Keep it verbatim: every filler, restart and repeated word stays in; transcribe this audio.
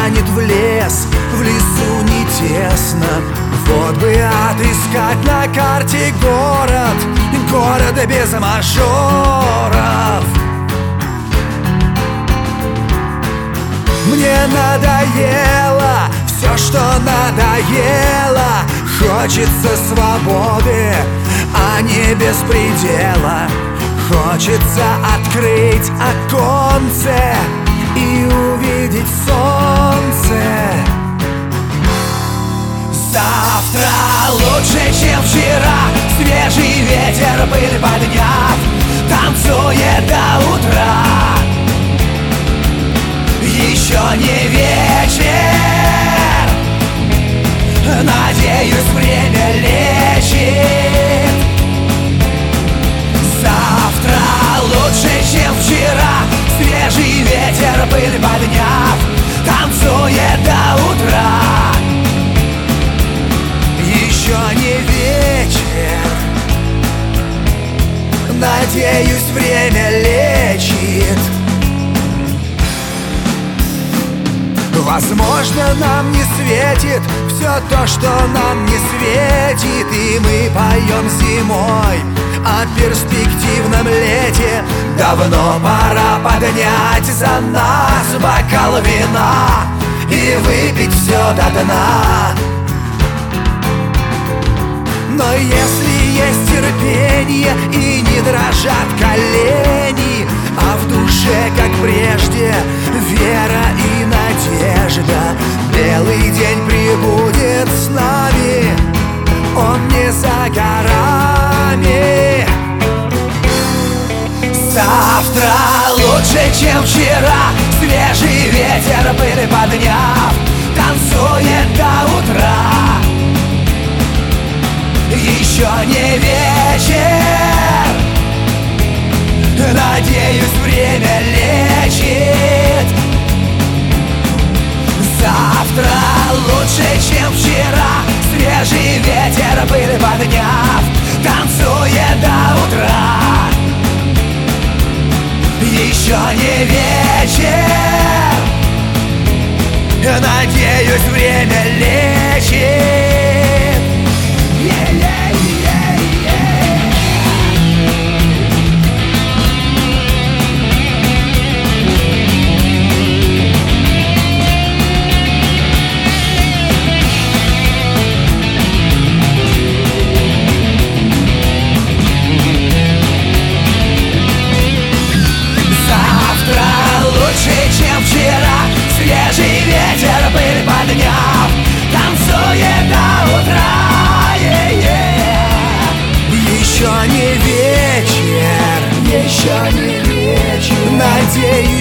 тянет в лес, в лесу не тесно. Вот бы отыскать на карте город, город без мажоров. Мне надоело все, что надоело. Хочется свободы, а не беспредела. Хочется открыть оконце и увидеть солнце. Завтра лучше, чем вчера. Свежий ветер, пыль подняв, танцует до утра. Еще не вечер, надеюсь, время лечит. Завтра лучше, чем вчера. Свежий ветер, пыль подняв, танцует до утра. Еще не вечер, надеюсь, время лечит. Возможно, нам не светит все то, что нам не светит. И мы поем зимой о перспективном лете. Давно пора поднять за нас бокал вина и выпить все до дна. Но если есть терпение и не дрожат колени, а в душе, как прежде, вера и надежда, белый день прибудет с нами, он не за горами. Завтра лучше, чем вчера. Свежий ветер, пыль подняв, танцует до утра. Еще не вечер, надеюсь, время лечит. Завтра лучше, чем вчера. Свежий ветер, пыль подняв, танцует до утра. Еще не вечер, надеюсь, время лечит. Чем вчера. Свежий ветер, пыль подняв, танцует до утра. Yeah-yeah. Еще не вечер, еще не вечер, надеюсь,